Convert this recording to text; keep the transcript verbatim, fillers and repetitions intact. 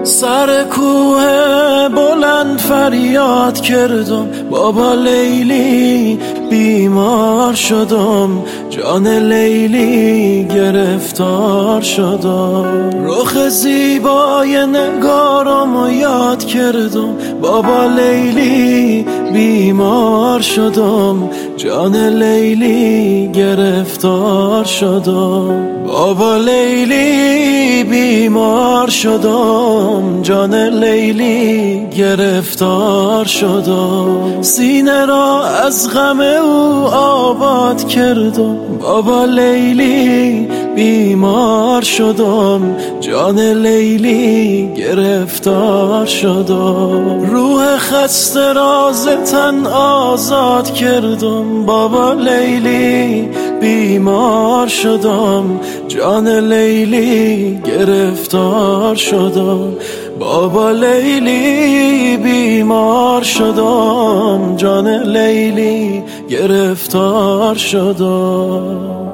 سر کوه بلند فریاد کردم بابا لیلی بیمار شدم، جان لیلی گرفتار شدم. رخ زیبای نگارم و یاد کردم بابا لیلی بیمار شدم، جان لیلی گرفتار شدم. بابا لیلی بیمار شدم، جان لیلی گرفتار شدم. سینه را از غم او آباد کردم بابا لیلی بیمار شدم، جان لیلی گرفتار شدم. روح خسته را ز تن آزاد کردم بابا لیلی بیمار شدم، جان لیلی گرفتار شدم. بابا لیلی بیمار شدم، جان لیلی گرفتار شدم.